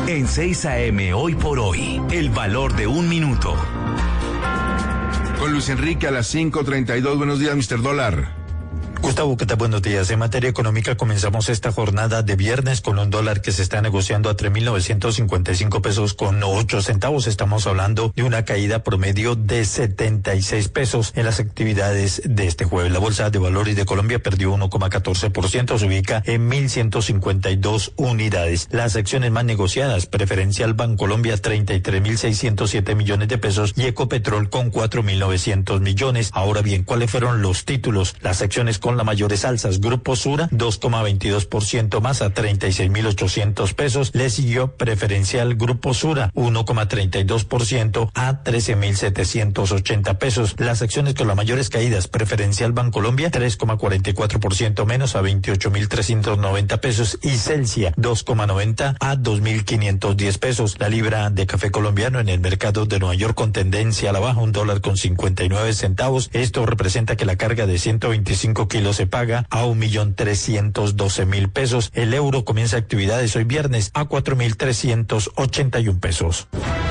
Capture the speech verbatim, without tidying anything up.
En seis A M Hoy por Hoy, el valor de un minuto. Con Luis Enrique a las cinco treinta y dos. Buenos días, mister Dólar. Gustavo, ¿qué tal? Buenos días. En materia económica comenzamos esta jornada de viernes con un dólar que se está negociando a tres mil novecientos cincuenta y cinco pesos con ocho centavos. Estamos hablando de una caída promedio de setenta y seis pesos en las actividades de este jueves. La Bolsa de Valores de Colombia perdió uno coma catorce por ciento, se ubica en mil ciento cincuenta y dos unidades. Las acciones más negociadas, Preferencial Bancolombia treinta y tres mil seiscientos siete millones de pesos y Ecopetrol con cuatro mil novecientos millones. Ahora bien, ¿cuáles fueron los títulos? Las acciones con las mayores alzas: Grupo Sura dos coma veintidós por ciento más a treinta y seis mil ochocientos pesos. Le siguió Preferencial Grupo Sura uno coma treinta y dos por ciento a trece mil setecientos ochenta pesos. Las acciones con las mayores caídas: Preferencial Bancolombia tres coma cuarenta y cuatro por ciento menos a veintiocho mil trescientos noventa pesos y Celsia dos coma noventa a dos mil quinientos diez pesos. La libra de café colombiano en el mercado de Nueva York con tendencia a la baja, un dólar con cincuenta y nueve centavos. Esto representa que la carga de ciento veinticinco kilos se paga a un millón trescientos doce mil pesos. El euro comienza actividades hoy viernes a cuatro mil trescientos ochenta y un pesos.